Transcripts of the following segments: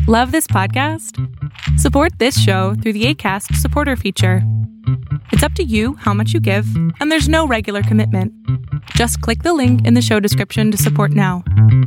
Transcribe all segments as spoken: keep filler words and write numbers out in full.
Love this podcast? Support this show through the Acast supporter feature. It's up to you how much you give, and there's no regular commitment. Just click the link in the show description to support now.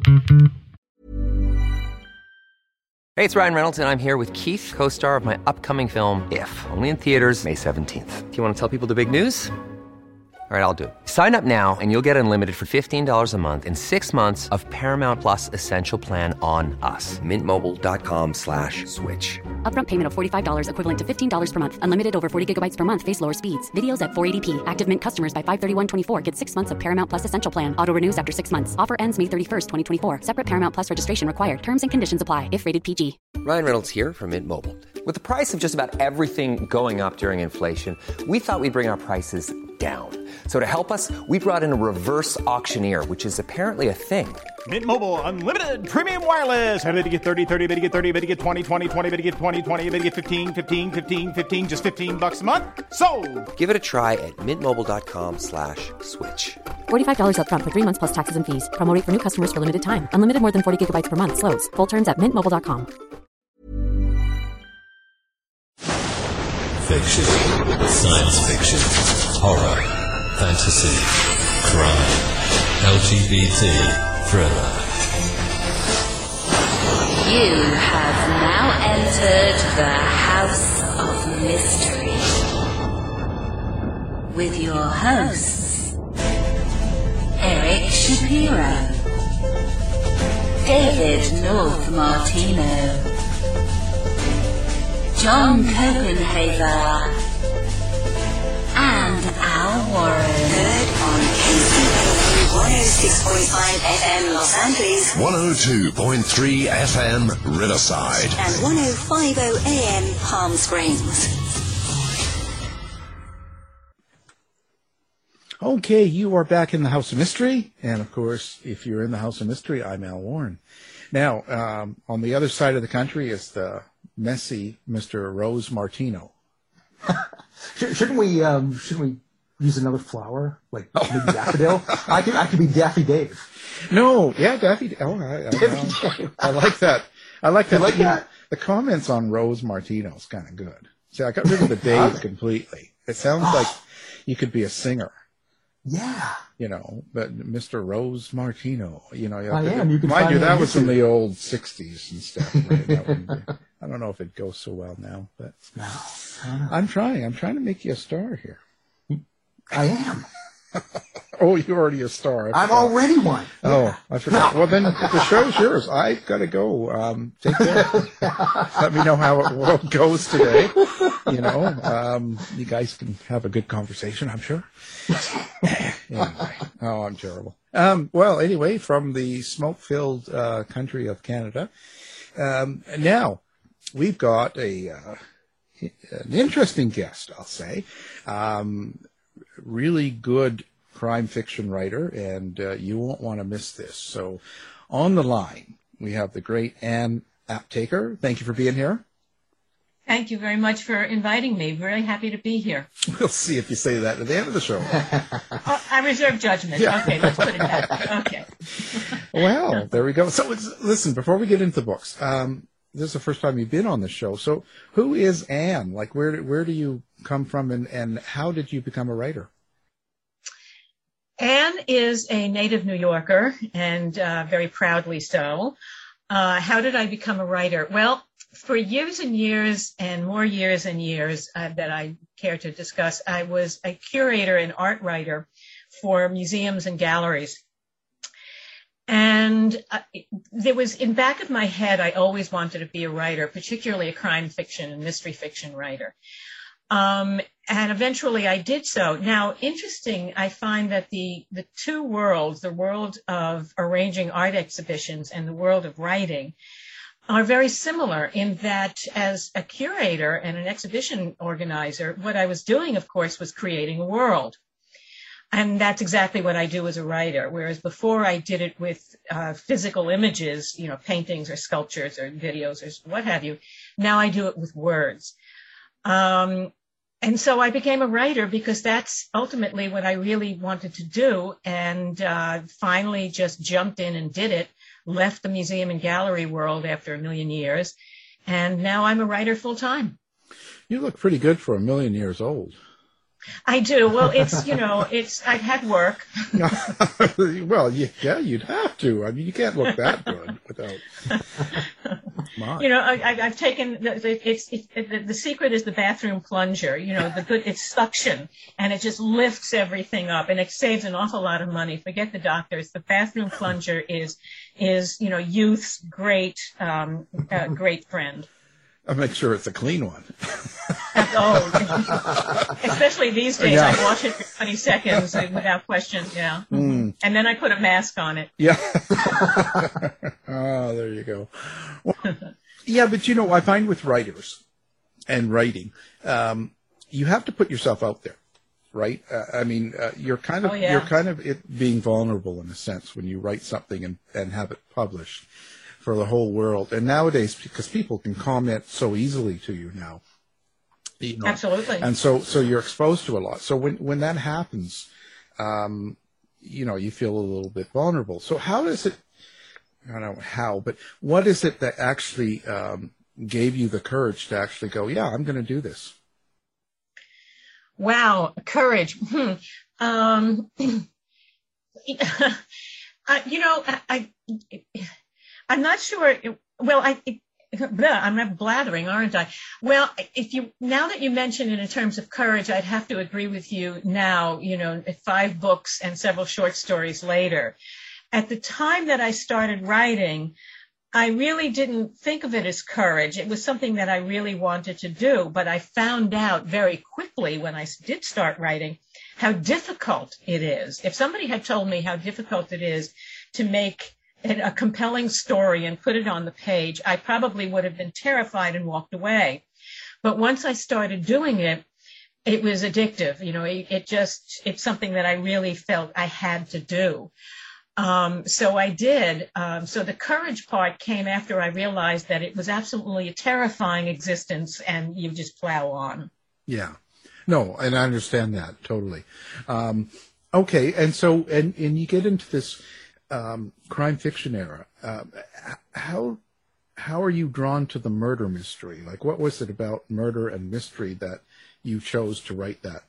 Hey, it's Ryan Reynolds, and I'm here with Keith, co-star of my upcoming film, If, only in theaters May seventeenth. Do you want to tell people the big news? All right, I'll do it. Sign up now and you'll get unlimited for fifteen dollars a month and six months of Paramount Plus Essential Plan on us. Mintmobile.com slash switch. Upfront payment of forty-five dollars equivalent to fifteen dollars per month. Unlimited over forty gigabytes per month. Face lower speeds. Videos at four eighty p. Active Mint customers by five thirty-one twenty-four get six months of Paramount Plus Essential Plan. Auto renews after six months. Offer ends May thirty-first, twenty twenty-four. Separate Paramount Plus registration required. Terms and conditions apply if rated P G. Ryan Reynolds here from Mint Mobile. With the price of just about everything going up during inflation, we thought we'd bring our prices down. So to help us, we brought in a reverse auctioneer, which is apparently a thing. Mint Mobile Unlimited Premium Wireless. How to get thirty, thirty, how to get thirty, how to get twenty, twenty, twenty, how to get twenty, twenty, how to get fifteen, fifteen, fifteen, fifteen, just fifteen bucks a month? Sold! Give it a try at mintmobile.com slash switch. forty-five dollars up front for three months plus taxes and fees. Promo rate for new customers for limited time. Unlimited more than forty gigabytes per month. Slows full terms at mint mobile dot com. Fiction, science fiction, horror, fantasy, crime, L G B T, thriller. You have now entered the House of Mystery with your hosts, Eric Shapiro, David North Martino, John Copenhaver, and Al Warren. Heard on K C B one oh six point five F M Los Angeles, one oh two point three F M Riverside, and one oh five point oh A M Palm Springs. Okay, you are back in the House of Mystery, and of course, if you're in the House of Mystery, I'm Al Warren. Now, um, on the other side of the country is the messy Mister Rose Martino. Shouldn't we? Um, shouldn't we use another flower, like maybe daffodil? I could. I could be Daffy Dave. No, yeah, Daffy. Oh, I, I, Daffy Dave. I like that. I like that. You like that? The comments on Rose Martino is kind of good. See, I got rid of the Dave completely. It sounds like you could be a singer. Yeah. You know, but Mister Rose Martino, you know, you I to, am. You can mind find you, it that on was from YouTube. the old sixties and stuff. Right? That wouldn't be- I don't know if it goes so well now, but No. I'm trying. I'm trying to make you a star here. I am. Oh, you're already a star. I I'm forgot. already one. Oh, I forgot. Well, then the show's yours. I've got to go. Um, take care. Let me know how it, how it goes today. You know, um, you guys can have a good conversation, I'm sure. Anyway. Oh, I'm terrible. Um, well, anyway, from the smoke-filled uh, country of Canada, um, now we've got a uh, an interesting guest, I'll say. Um, really good crime fiction writer, and uh, you won't want to miss this. So on the line, we have the great Ann Aptaker. Thank you for being here. Thank you very much for inviting me. Very happy to be here. We'll see if you say that at the end of the show. Oh, I reserve judgment. Yeah. Okay, let's put it that way. Okay. Well, there we go. So it's, listen, before we get into the books, um, this is the first time you've been on the show. So who is Ann? Like, where, where do you come from, and, and how did you become a writer? Anne is a native New Yorker, and uh, very proudly so. Uh, how did I become a writer? Well, for years and years and more years and years uh, that I care to discuss, I was a curator and art writer for museums and galleries. And uh, there was, in back of my head, I always wanted to be a writer, particularly a crime fiction and mystery fiction writer. Um, and eventually I did so. Now, interesting, I find that the, the two worlds, the world of arranging art exhibitions and the world of writing, are very similar in that as a curator and an exhibition organizer, what I was doing, of course, was creating a world. And that's exactly what I do as a writer. Whereas before I did it with uh, physical images, you know, paintings or sculptures or videos or what have you. Now I do it with words. Um, and so I became a writer because that's ultimately what I really wanted to do, and uh, finally just jumped in and did it left the museum and gallery world after a million years, and now I'm a writer full time. You look pretty good for a million years old. I do. Well, it's, you know, it's, I've had work. Well, yeah, you'd have to. I mean, you can't look that good without. My. You know, I, I've taken, the, it's, it's, it, the secret is the bathroom plunger. You know, the good, it's suction, and it just lifts everything up, and it saves an awful lot of money. Forget the doctors. The bathroom plunger is, is, you know, youth's great, um, uh, great friend. I'll make sure it's a clean one. Oh, especially these days, yeah. I wash it for twenty seconds without question, yeah. Mm. And then I put a mask on it. Yeah. Oh, there you go. Well, yeah, but you know, I find with writers and writing, um, you have to put yourself out there, right? Uh, I mean, uh, you're kind of, oh, yeah. you're kind of it being vulnerable in a sense when you write something and, and have it published for the whole world. And nowadays, because people can comment so easily to you now. You know, absolutely. And so, so you're exposed to a lot. So when, when that happens, um, you know, you feel a little bit vulnerable. So how does it, I don't know how, but what is it that actually, um, gave you the courage to actually go, yeah, I'm going to do this? Wow. Courage. Hmm. Um, I, you know, I, I, I'm not sure. Well, I, it, I'm not blathering, aren't I? Well, if you, now that you mention it in terms of courage, I'd have to agree with you now, you know, five books and several short stories later. At the time that I started writing, I really didn't think of it as courage. It was something that I really wanted to do, but I found out very quickly when I did start writing how difficult it is. If somebody had told me how difficult it is to make a compelling story and put it on the page, I probably would have been terrified and walked away. But once I started doing it, it was addictive. You know, it, it just, it's something that I really felt I had to do. Um, so I did. Um, so the courage part came after I realized that it was absolutely a terrifying existence and you just plow on. Yeah. No, and I understand that totally. Um, okay. And so, and, and you get into this, Um, crime fiction era. Uh, how how are you drawn to the murder mystery? Like, what was it about murder and mystery that you chose to write that?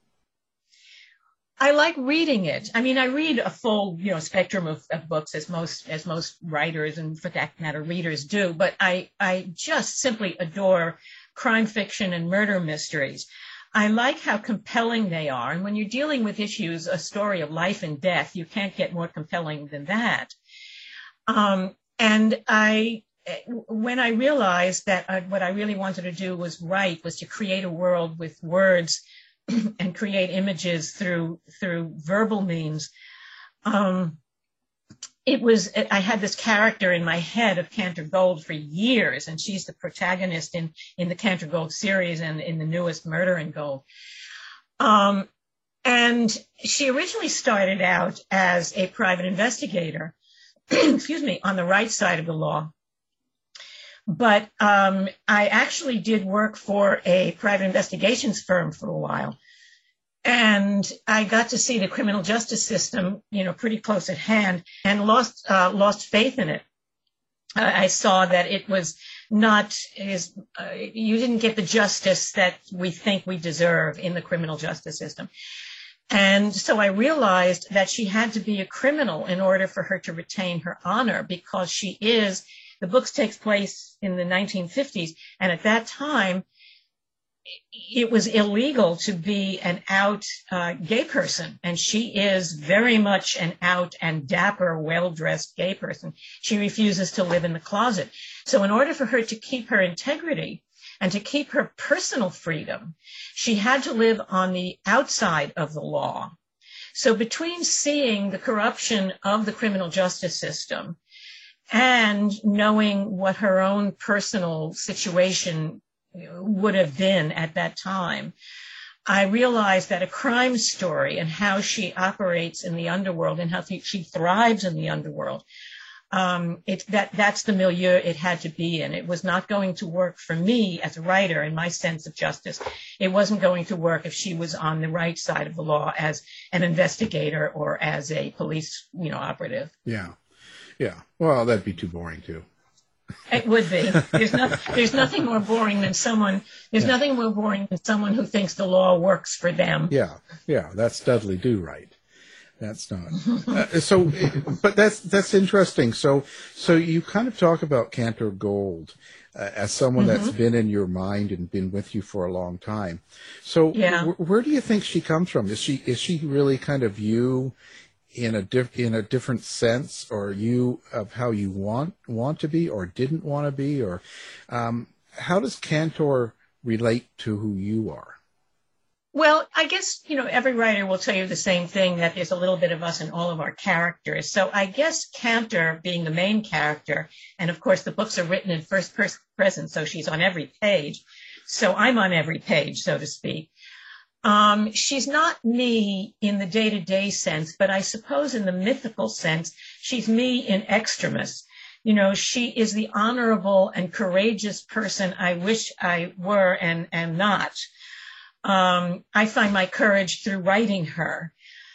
I like reading it. I mean, I read a full, you know, spectrum of, of books as most as most writers and, for that matter, readers do. But I I just simply adore crime fiction and murder mysteries. I like how compelling they are. And when you're dealing with issues, a story of life and death, you can't get more compelling than that. Um, and I, when I realized that I, what I really wanted to do was write, was to create a world with words and create images through, through verbal means, um, it was, I had this character in my head of Cantor Gold for years, and she's the protagonist in, in the Cantor Gold series and in the newest Murder in Gold. Um, and she originally started out as a private investigator, excuse me, on the right side of the law. But um, I actually did work for a private investigations firm for a while. And I got to see the criminal justice system, you know, pretty close at hand, and lost uh, lost faith in it. Uh, I saw that it was not as uh, you didn't get the justice that we think we deserve in the criminal justice system. And so I realized that she had to be a criminal in order for her to retain her honor, because she is. The book takes place in the nineteen fifties, and at that time, it was illegal to be an out uh, gay person, and she is very much an out and dapper, well-dressed gay person. She refuses to live in the closet. So in order for her to keep her integrity and to keep her personal freedom, she had to live on the outside of the law. So between seeing the corruption of the criminal justice system and knowing what her own personal situation would have been at that time, I realized that a crime story and how she operates in the underworld and how she thrives in the underworld, um, it, that that's the milieu it had to be in. It was not going to work for me as a writer in my sense of justice. It wasn't going to work if she was on the right side of the law as an investigator or as a police, you know, operative. Yeah. Yeah. Well, that'd be too boring too. It would be. There's no, there's nothing more boring than someone. There's yeah. nothing more boring than someone who thinks the law works for them. Yeah, yeah, that's Dudley Do Right. That's not. Uh, so, but that's that's interesting. So, so you kind of talk about Cantor Gold uh, as someone mm-hmm. that's been in your mind and been with you for a long time. So, yeah. w- where do you think she comes from? Is she is she really kind of you in a diff- in a different sense, or you of how you want want to be or didn't want to be, or um, how does Cantor relate to who you are? Well, I guess, you know, every writer will tell you the same thing, that there's a little bit of us in all of our characters. So I guess Cantor being the main character, and of course the books are written in first person present, so she's on every page. So I'm on every page, so to speak. Um, she's not me in the day-to-day sense, but I suppose in the mythical sense, she's me in extremis. You know, she is the honorable and courageous person I wish I were and am not. Um, I find my courage through writing her.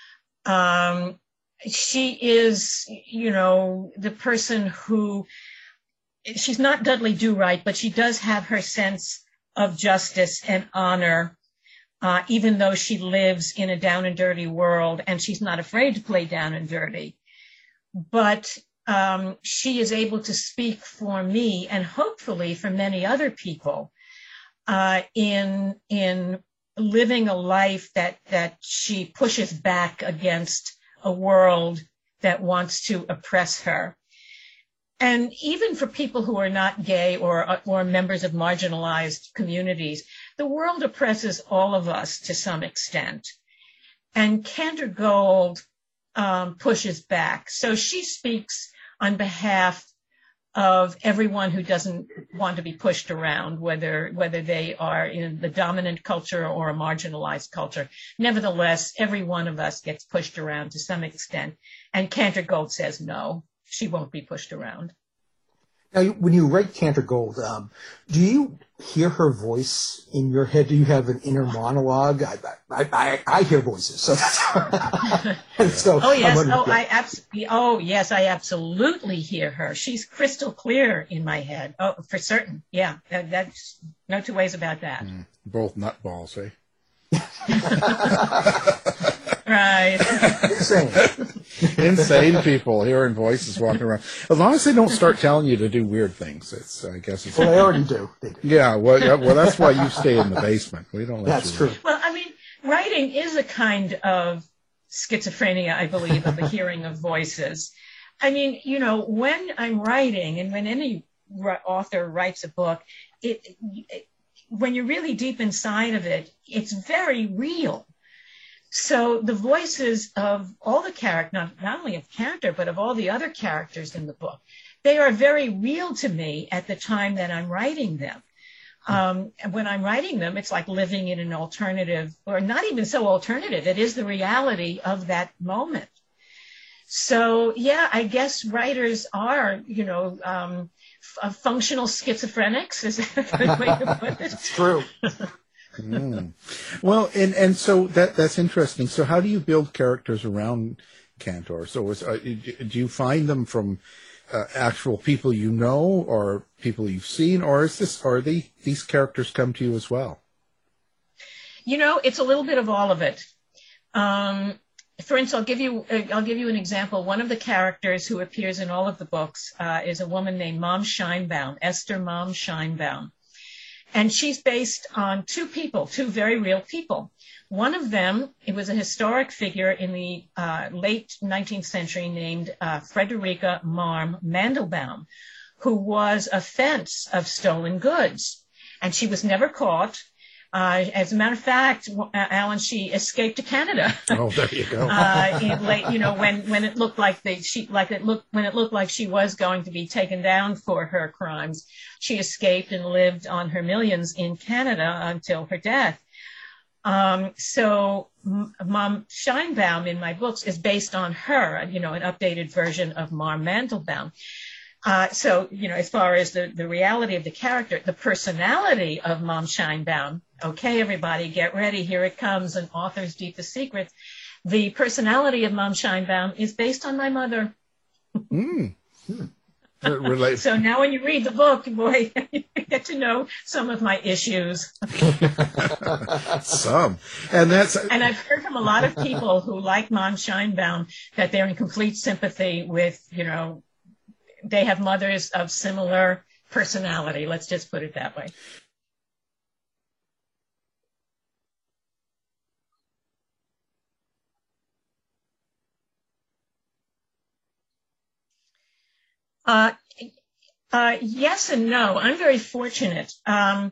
Um, she is, you know, the person who, she's not Dudley Do Right, but she does have her sense of justice and honor, uh, even though she lives in a down and dirty world, and she's not afraid to play down and dirty. But um, she is able to speak for me, and hopefully for many other people, uh, in in living a life that, that she pushes back against a world that wants to oppress her. And even for people who are not gay or, or members of marginalized communities, the world oppresses all of us to some extent. And Cantor Gold um, pushes back. So she speaks on behalf of everyone who doesn't want to be pushed around, whether whether they are in the dominant culture or a marginalized culture. Nevertheless, every one of us gets pushed around to some extent. And Cantor Gold says no, she won't be pushed around. Now, when you write Cantor Gold, um, do you hear her voice in your head? Do you have an inner monologue? I I, I, I hear voices. So, so oh yes, oh I absolutely, oh yes, I absolutely hear her. She's crystal clear in my head. Oh, for certain. Yeah, that, that's no two ways about that. Mm, both nutballs, eh? Right. Insane. Insane people hearing voices walking around. As long as they don't start telling you to do weird things, it's I guess it's. Well, they already do. They do. Yeah. Well, yeah, well, that's why you stay in the basement. We don't. Let That's you true. Read. Well, I mean, writing is a kind of schizophrenia, I believe, of the hearing of voices. I mean, you know, when I'm writing, and when any author writes a book, it, it when you're really deep inside of it, it's very real. So the voices of all the characters, not, not only of Cantor, but of all the other characters in the book, they are very real to me at the time that I'm writing them. Um, and when I'm writing them, it's like living in an alternative, or not even so alternative. It is the reality of that moment. So, yeah, I guess writers are, you know, um, f- functional schizophrenics. Is that a good way to put it? It's true. Mm. Well, and, and so that that's interesting. So how do you build characters around Cantor? So is, uh, do you find them from uh, actual people you know, or people you've seen, or is this, or the, these characters come to you as well? You know, it's a little bit of all of it. Um, for instance, I'll give you uh, I'll give you an example. One of the characters who appears in all of the books uh, is a woman named Mom Scheinbaum, Esther Mom Scheinbaum. And she's based on two people, two very real people. One of them, it was a historic figure in the uh, late nineteenth century named uh, Frederica Marm Mandelbaum, who was a fence of stolen goods. And she was never caught. Uh, as a matter of fact, Alan, she escaped to Canada. Oh, there you go. uh, in late, you know, when, when it looked like they, she, like it looked, when it looked like she was going to be taken down for her crimes, she escaped and lived on her millions in Canada until her death. Um, so Mom Scheinbaum in my books is based on her, you know, an updated version of Marm Mandelbaum. Uh, so, you know, as far as the, the reality of the character, the personality of Mom Scheinbaum, okay, everybody, get ready. Here it comes, an author's deepest secret. The personality of Mom Scheinbaum is based on my mother. Mm. Hmm. Relate. So now when you read the book, boy, you get to know some of my issues. Some. And that's. And I've heard from a lot of people who like Mons Scheinbaum that they're in complete sympathy with, you know, they have mothers of similar personality. Let's just put it that way. Uh, uh, yes and no. I'm very fortunate. Um,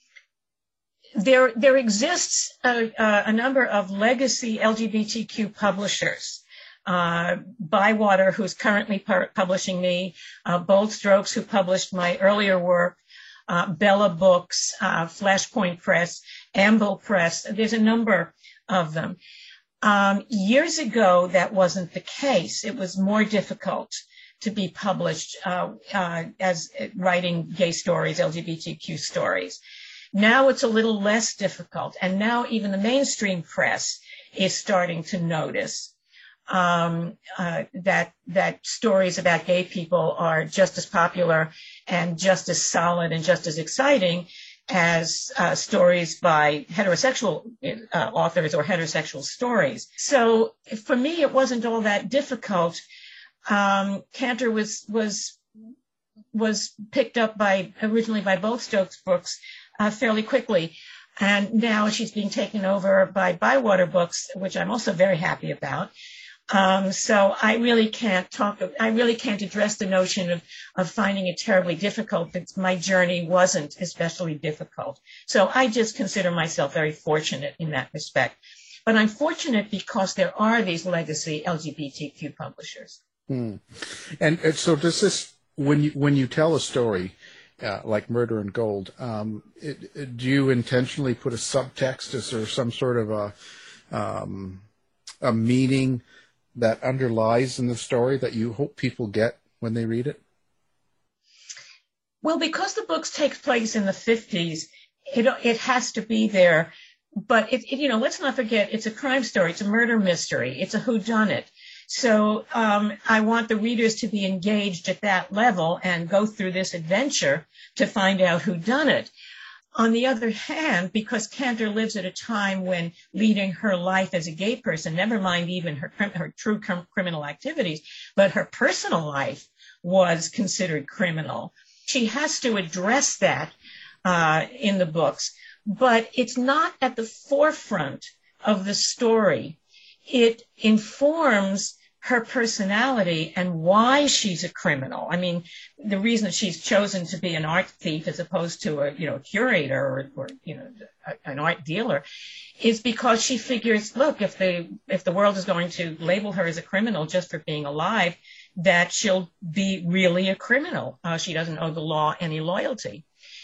there, there exists a, a number of legacy L G B T Q publishers. Uh, Bywater, who's currently par- publishing me, uh, Bold Strokes, who published my earlier work, uh, Bella Books, uh, Flashpoint Press, Amble Press. There's a number of them. Um, years ago, that wasn't the case. It was more difficult to be published uh, uh, as writing gay stories, L G B T Q stories. Now it's a little less difficult, and now even the mainstream press is starting to notice um, uh, that that stories about gay people are just as popular and just as solid and just as exciting as uh, stories by heterosexual uh, authors or heterosexual stories. So for me, it wasn't all that difficult. Um, Cantor was was was picked up by originally by Bold Strokes Books uh, fairly quickly, and now she's being taken over by Bywater Books, which I'm also very happy about. Um, so I really can't talk. I really can't address the notion of of finding it terribly difficult. Because my journey wasn't especially difficult. So I just consider myself very fortunate in that respect. But I'm fortunate because there are these legacy L G B T Q publishers. Hmm. And, and so does this, when you when you tell a story uh, like Murder in Gold, um, it, it, do you intentionally put a subtext? Is there some sort of a um, a meaning that underlies in the story that you hope people get when they read it? Well, because the book takes place in the fifties, it it has to be there. But it, it you know, let's not forget, it's a crime story, it's a murder mystery, it's a whodunit. So um, I want the readers to be engaged at that level and go through this adventure to find out who done it. On the other hand, because Cantor lives at a time when leading her life as a gay person, never mind even her, her true criminal activities, but her personal life was considered criminal. She has to address that uh, in the books, but it's not at the forefront of the story. It informs her personality and why she's a criminal. I mean, the reason that she's chosen to be an art thief as opposed to a, you know, curator or, or you know, a, an art dealer is because she figures, look, if the, if the world is going to label her as a criminal just for being alive, that she'll be really a criminal. Uh, she doesn't owe the law any loyalty.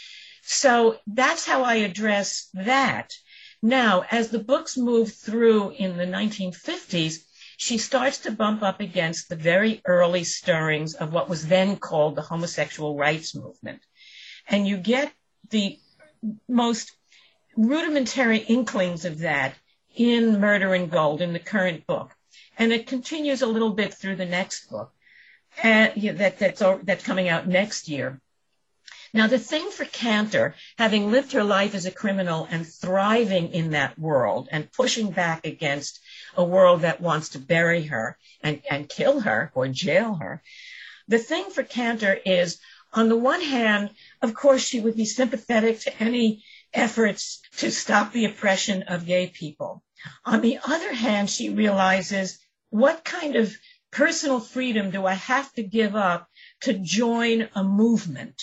So that's how I address that. Now, as the books move through in the nineteen fifties, she starts to bump up against the very early stirrings of what was then called the homosexual rights movement. And you get the most rudimentary inklings of that in Murder in Gold, in the current book. And it continues a little bit through the next book uh, yeah, that, that's, that's coming out next year. Now, the thing for Cantor, having lived her life as a criminal and thriving in that world and pushing back against a world that wants to bury her and, and kill her or jail her, the thing for Cantor is, on the one hand, of course, she would be sympathetic to any efforts to stop the oppression of gay people. On the other hand, she realizes, what kind of personal freedom do I have to give up to join a movement?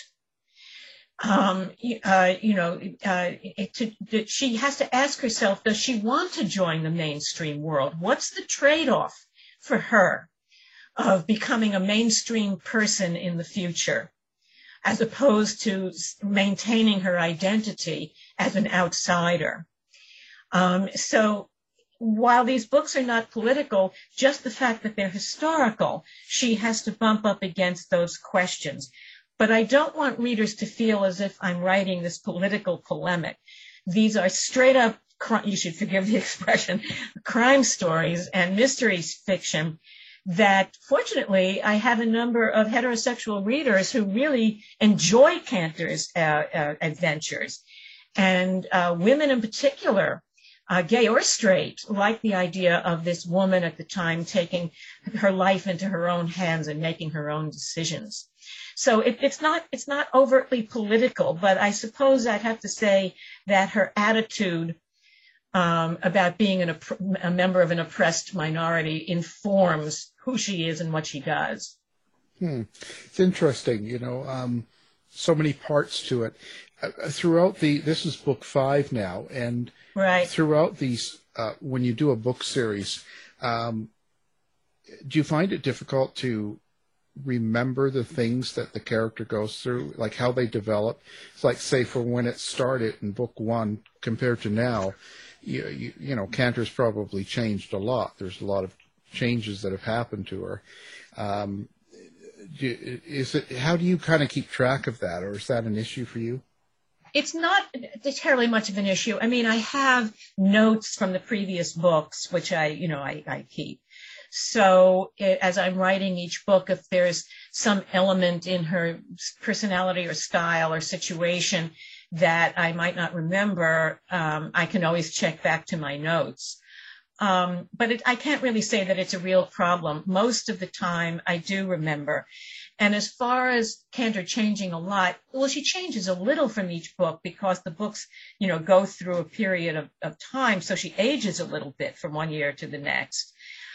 Um, uh, you know, uh, it, to, to, she has to ask herself, does she want to join the mainstream world? What's the trade-off for her of becoming a mainstream person in the future, as opposed to maintaining her identity as an outsider? Um, so while these books are not political, just the fact that they're historical, she has to bump up against those questions. But I don't want readers to feel as if I'm writing this political polemic. These are straight up, you should forgive the expression, crime stories and mystery fiction that fortunately I have a number of heterosexual readers who really enjoy Cantor's uh, uh, adventures. And uh, women in particular, uh, gay or straight, like the idea of this woman at the time taking her life into her own hands and making her own decisions. So it, it's not it's not overtly political, but I suppose I'd have to say that her attitude um, about being an, a member of an oppressed minority informs who she is and what she does. Hmm. It's interesting, you know, um, so many parts to it. Uh, throughout the, this is book five now, and right. throughout these, uh, when you do a book series, um, do you find it difficult to remember the things that the character goes through, like how they develop? It's like, say, for when it started in book one compared to now, you, you, you know, Cantor's probably changed a lot. There's a lot of changes that have happened to her. Um, do, is it, how do you kind of keep track of that, or is that an issue for you? It's not terribly much of an issue. I mean, I have notes from the previous books, which I, you know, I, I keep. So it, as I'm writing each book, if there's some element in her personality or style or situation that I might not remember, um, I can always check back to my notes. Um, but it, I can't really say that it's a real problem. Most of the time, I do remember. And as far as Cantor changing a lot, well, she changes a little from each book because the books, you know, go through a period of, of time. So she ages a little bit from one year to the next.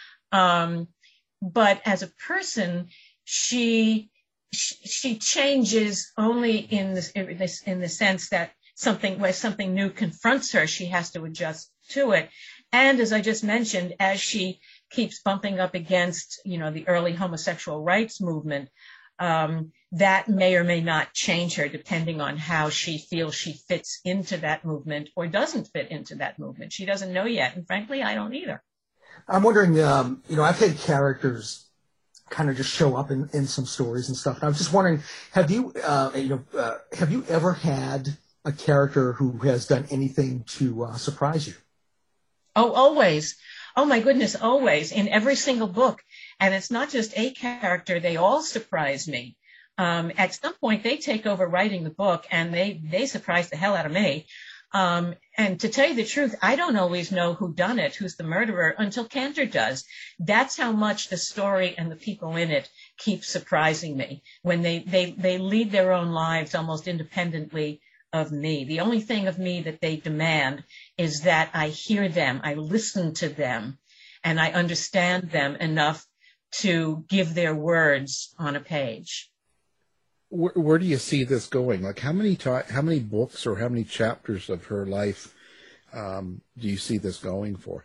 Um, but as a person, she she changes only in this, in this in the sense that something where something new confronts her, she has to adjust to it. And as I just mentioned, as she keeps bumping up against, you know, the early homosexual rights movement, um, that may or may not change her depending on how she feels she fits into that movement or doesn't fit into that movement. She doesn't know yet. And frankly, I don't either. I'm wondering, um, you know, I've had characters kind of just show up in, in some stories and stuff. And I was just wondering, have you, uh, you know, uh, have you ever had a character who has done anything to uh, surprise you? Oh, always. Oh, my goodness, always. In every single book. And it's not just a character. They all surprise me. Um, at some point, they take over writing the book, and they, they surprise the hell out of me. Um, and to tell you the truth, I don't always know who done it, who's the murderer, until Cantor does. That's how much the story and the people in it keep surprising me, when they, they, they lead their own lives almost independently of me. The only thing of me that they demand is that I hear them, I listen to them, and I understand them enough to give their words on a page. Where, where do you see this going? Like, how many ti- how many books or how many chapters of her life um, do you see this going for?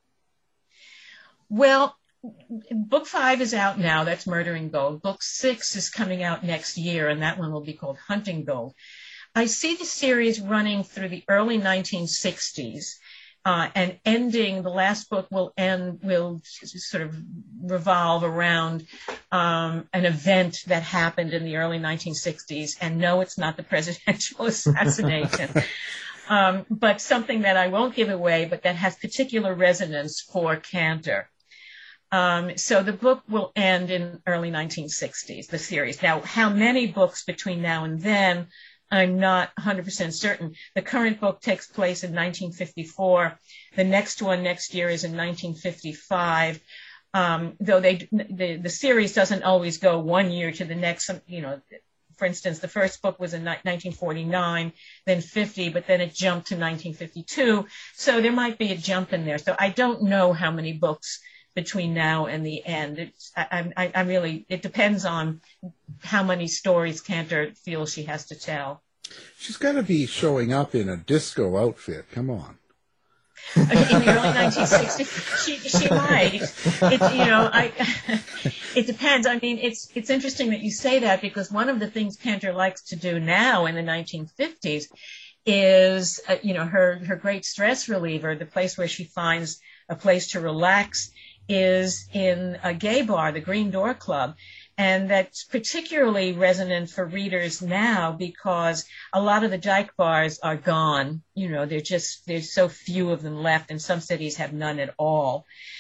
Well, book five is out now. That's Murdering Gold. Book six is coming out next year, and that one will be called Hunting Gold. I see the series running through the early nineteen sixties, uh, and ending, the last book will end, will sort of revolve around um, an event that happened in the early nineteen sixties. And no, it's not the presidential assassination, um, but something that I won't give away, but that has particular resonance for Cantor. Um, so the book will end in early nineteen sixties, the series. Now, how many books between now and then, I'm not one hundred percent certain. The current book takes place in nineteen fifty-four. The next one next year is in nineteen fifty-five. Um, though they, the, the series doesn't always go one year to the next. You know, for instance, the first book was in nineteen forty-nine, then fifty, but then it jumped to nineteen fifty-two. So there might be a jump in there. So I don't know how many books between now and the end. It's, I, I, I really, it depends on how many stories Cantor feels she has to tell. She's got to be showing up in a disco outfit. Come on. In the early nineteen sixties, she she might. It, you know, I. It depends. I mean, it's it's interesting that you say that, because one of the things Cantor likes to do now in the nineteen fifties is, uh, you know, her her great stress reliever, the place where she finds a place to relax, is in a gay bar, the Green Door Club. And that's particularly resonant for readers now because a lot of the dyke bars are gone. You know, they're just, there's so few of them left, and some cities have none at all.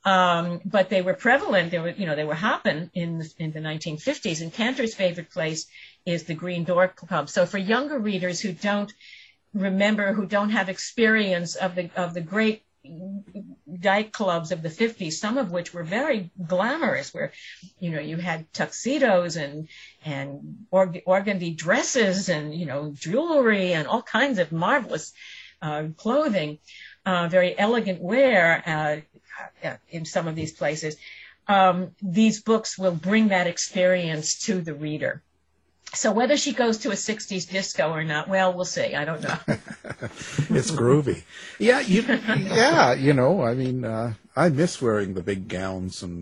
Um, but they were prevalent. They were, you know, they were hopping in the, in the nineteen fifties. And Cantor's favorite place is the Green Door Club. So for younger readers who don't remember, who don't have experience of the of the great dyke clubs of the fifties, some of which were very glamorous, where, you know, you had tuxedos and and org- organdy dresses and, you know, jewelry and all kinds of marvelous uh, clothing, uh, very elegant wear uh, in some of these places. Um, these books will bring that experience to the reader. So whether she goes to a sixties disco or not, well, we'll see. I don't know. It's groovy. Yeah, you, yeah, you know, I mean, uh, I miss wearing the big gowns and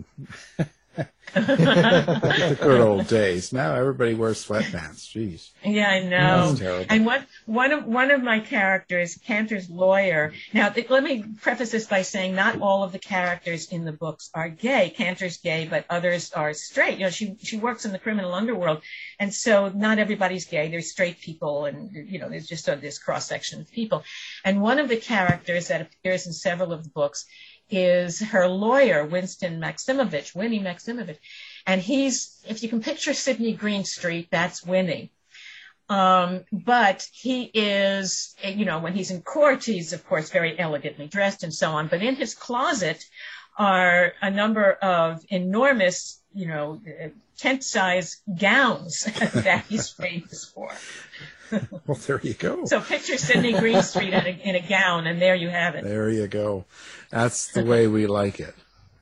the good old days. Now everybody wears sweatpants. Jeez. Yeah, I know. That's terrible. And one one of one of my characters, Cantor's lawyer. Now, th- let me preface this by saying not all of the characters in the books are gay. Cantor's gay, but others are straight. You know, she she works in the criminal underworld, and so not everybody's gay. There's straight people, and you know, there's just sort of this cross section of people. And one of the characters that appears in several of the books is her lawyer, Winston Maximovich, Winnie Maximovich. And he's, if you can picture Sydney Greenstreet, that's Winnie. Um, but he is, you know, when he's in court, he's, of course, very elegantly dressed and so on. But in his closet are a number of enormous, you know, tent-sized gowns that he's famous for. Well, there you go. So picture Sydney Greenstreet in a, in a gown, and there you have it. There you go. That's the way we like it.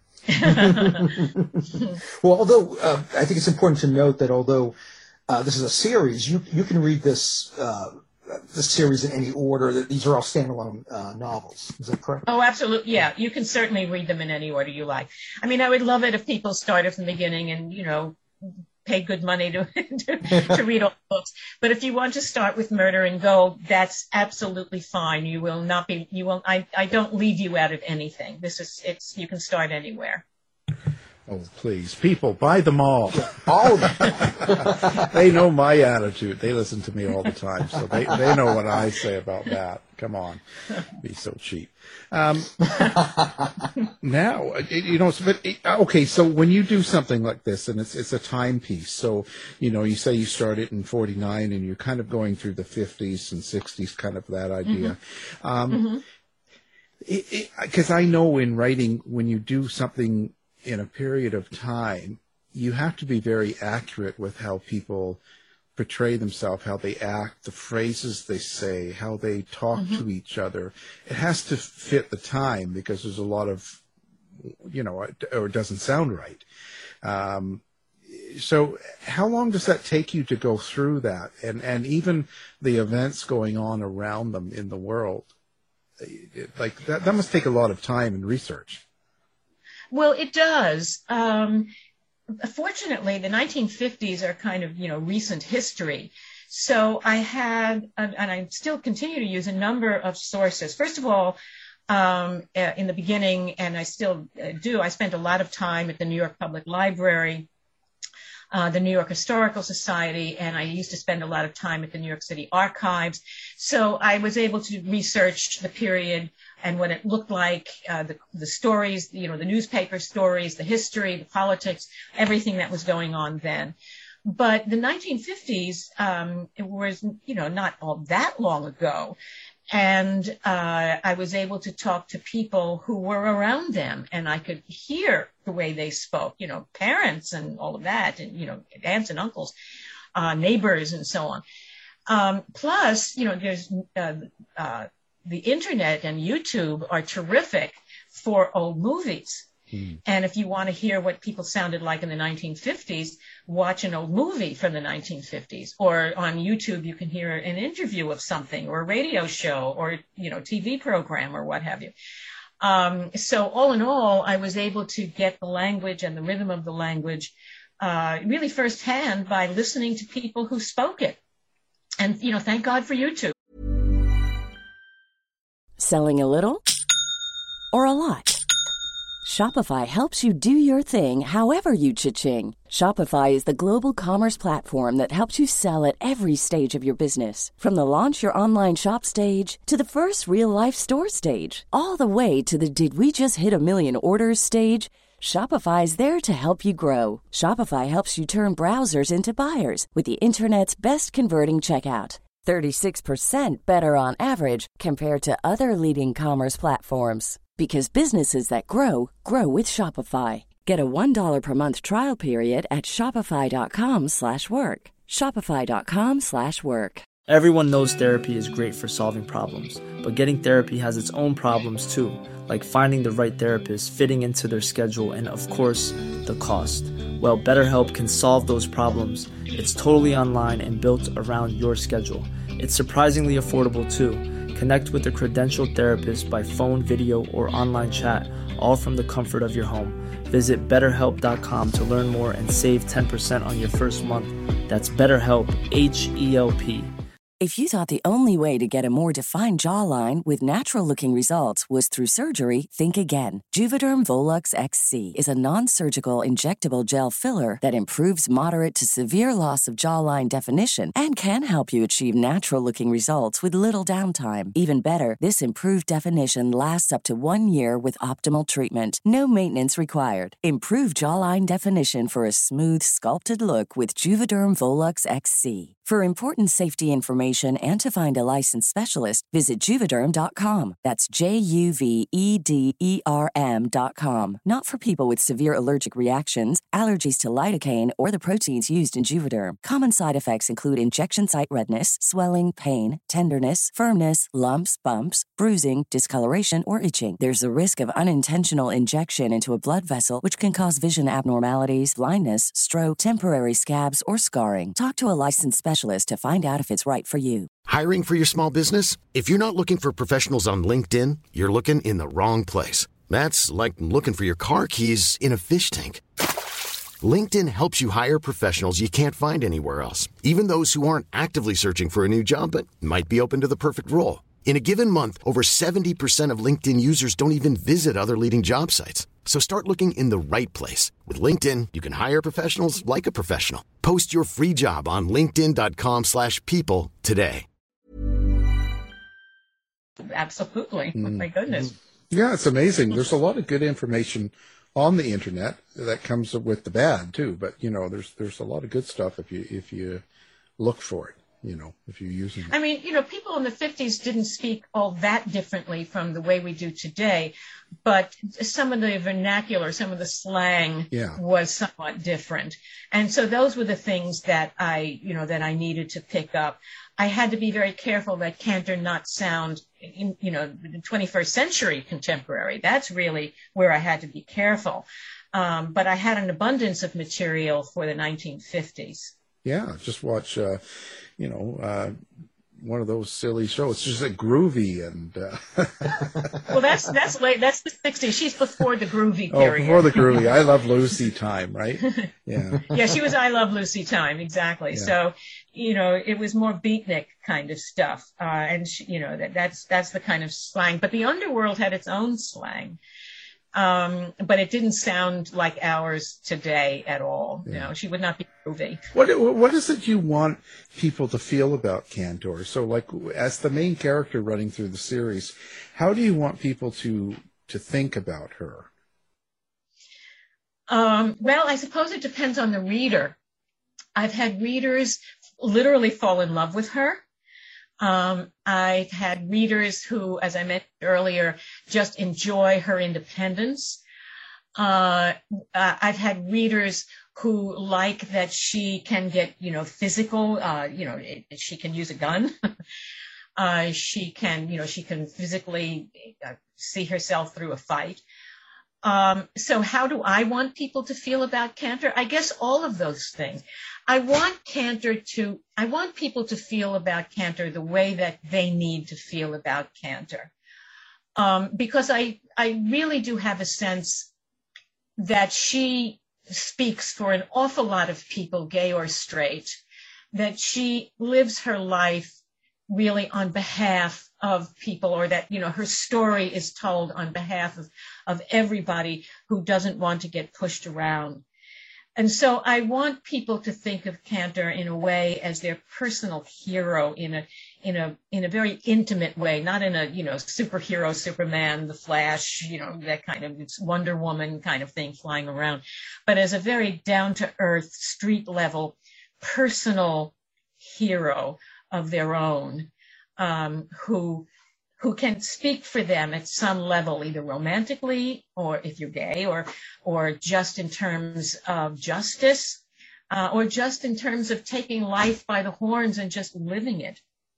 Well, although uh, I think it's important to note that although uh, this is a series, you you can read this uh, this series in any order. That these are all standalone uh, novels. Is that correct? Oh, absolutely. Yeah, you can certainly read them in any order you like. I mean, I would love it if people started from the beginning and, you know, pay good money to, to to read all the books. But if you want to start with Murder and Gold, that's absolutely fine. You will not be, you will, I, I don't leave you out of anything. This is, it's, you can start anywhere. Oh, please. People, buy them all. All of them. They know my attitude. They listen to me all the time, so they, they know what I say about that. Come on. Be so cheap. Um, now, you know, but, okay, so when you do something like this, and it's it's a timepiece, so, you know, you say you started in forty-nine, and you're kind of going through the fifties and sixties, kind of that idea. Mm-hmm. Um, because mm-hmm. I know in writing, when you do something in a period of time, you have to be very accurate with how people portray themselves, how they act, the phrases they say, how they talk mm-hmm. to each other. It has to fit the time because there's a lot of, you know, or it doesn't sound right. Um, so how long does that take you to go through that? And, and even the events going on around them in the world, like that, that must take a lot of time and research. Well, it does. Um, fortunately, the nineteen fifties are kind of, you know, recent history. So I had, and I still continue to use a number of sources. First of all, um, in the beginning, and I still do, I spent a lot of time at the New York Public Library, uh, the New York Historical Society, and I used to spend a lot of time at the New York City Archives. So I was able to research the period and what it looked like, uh, the, the stories, you know, the newspaper stories, the history, the politics, everything that was going on then. But the nineteen fifties, um, it was, you know, not all that long ago. And uh, I was able to talk to people who were around them, and I could hear the way they spoke, you know, parents and all of that, and, you know, aunts and uncles, uh, neighbors and so on. Um, plus, you know, there's uh, uh, the internet and YouTube are terrific for old movies. Mm. And if you want to hear what people sounded like in the nineteen fifties, watch an old movie from the nineteen fifties. Or on YouTube, you can hear an interview of something, or a radio show, or, you know, T V program, or what have you. Um, so all in all, I was able to get the language and the rhythm of the language uh, really firsthand by listening to people who spoke it. And, you know, thank God for YouTube. Selling a little or a lot? Shopify helps you do your thing however you cha-ching. Shopify is the global commerce platform that helps you sell at every stage of your business. From the launch your online shop stage to the first real-life store stage, all the way to the did we just hit a million orders stage. Shopify is there to help you grow. Shopify helps you turn browsers into buyers with the internet's best converting checkout. thirty-six percent better on average compared to other leading commerce platforms. Because businesses that grow, grow with Shopify. Get a one dollar per month trial period at shopify.com slash work. Shopify.com slash work. Everyone knows therapy is great for solving problems, but getting therapy has its own problems too, like finding the right therapist, fitting into their schedule, and of course, the cost. Well, BetterHelp can solve those problems. It's totally online and built around your schedule. It's surprisingly affordable too. Connect with a credentialed therapist by phone, video, or online chat, all from the comfort of your home. Visit better help dot com to learn more and save ten percent on your first month. That's BetterHelp, H E L P. If you thought the only way to get a more defined jawline with natural-looking results was through surgery, think again. Juvederm Volux X C is a non-surgical injectable gel filler that improves moderate to severe loss of jawline definition and can help you achieve natural-looking results with little downtime. Even better, this improved definition lasts up to one year with optimal treatment. No maintenance required. Improve jawline definition for a smooth, sculpted look with Juvederm Volux X C. For important safety information and to find a licensed specialist, visit Juvederm dot com. That's J U V E D E R M dot com. Not for people with severe allergic reactions, allergies to lidocaine, or the proteins used in Juvederm. Common side effects include injection site redness, swelling, pain, tenderness, firmness, lumps, bumps, bruising, discoloration, or itching. There's a risk of unintentional injection into a blood vessel, which can cause vision abnormalities, blindness, stroke, temporary scabs, or scarring. Talk to a licensed specialist to find out if it's right for you. Hiring for your small business? If you're not looking for professionals on LinkedIn, you're looking in the wrong place. That's like looking for your car keys in a fish tank. LinkedIn helps you hire professionals you can't find anywhere else, even those who aren't actively searching for a new job but might be open to the perfect role. In a given month, over seventy percent of LinkedIn users don't even visit other leading job sites. So start looking in the right place. With LinkedIn, you can hire professionals like a professional. Post your free job on linkedin dot com slash people today. Absolutely. Mm. Oh, my goodness. Yeah, it's amazing. There's a lot of good information on the internet that comes with the bad too. But you know, there's there's a lot of good stuff if you if you look for it. You know, if you're using it. I mean, you know, people in the fifties didn't speak all that differently from the way we do today, but some of the vernacular, some of the slang yeah. was somewhat different. And so those were the things that I, you know, that I needed to pick up. I had to be very careful that Cantor not sound, you know, twenty-first century contemporary. That's really where I had to be careful. Um, but I had an abundance of material for the nineteen fifties. Yeah, just watch, uh, you know, uh, one of those silly shows. It's just like groovy and. Uh... well, that's that's late. That's the sixties. She's before the groovy period. Oh, before the groovy. I Love Lucy time, right? Yeah. Yeah, she was I Love Lucy time, exactly. Yeah. So, you know, it was more beatnik kind of stuff, uh, and she, you know that that's that's the kind of slang. But the underworld had its own slang. Um, but it didn't sound like ours today at all. Yeah. You know, she would not be groovy. What What is it you want people to feel about Cantor? So, like, as the main character running through the series, how do you want people to to think about her? Um, well, I suppose it depends on the reader. I've had readers literally fall in love with her. Um, I've had readers who, as I mentioned earlier, just enjoy her independence. Uh, uh, I've had readers who like that she can get, you know, physical, uh, you know, it, she can use a gun. uh, she can, you know, she can physically uh, see herself through a fight. Um, so how do I want people to feel about Cantor? I guess all of those things. I want Cantor to, I want people to feel about Cantor the way that they need to feel about Cantor. Um, because I, I really do have a sense that she speaks for an awful lot of people, gay or straight, that she lives her life really on behalf of people, or that, you know, her story is told on behalf of, of everybody who doesn't want to get pushed around. And so I want people to think of Cantor in a way as their personal hero, in a in a in a very intimate way, not in a, you know, superhero, Superman, the Flash, you know, that kind of Wonder Woman kind of thing flying around, but as a very down to earth, street level, personal hero of their own, um, who who can speak for them at some level, either romantically, or if you're gay, or or just in terms of justice, uh, or just in terms of taking life by the horns and just living it.